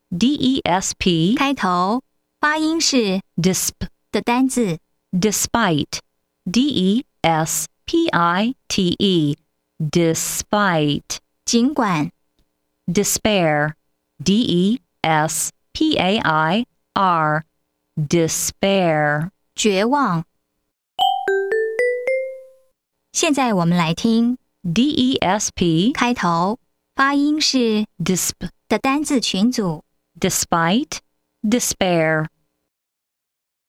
DESP 开头发音是 disp 的单字， despite DESPITE despite 尽管 despair DESPAIR despair 绝望。现在我们来听 DESP 开头发音是 disp 的单字群组。 despite despair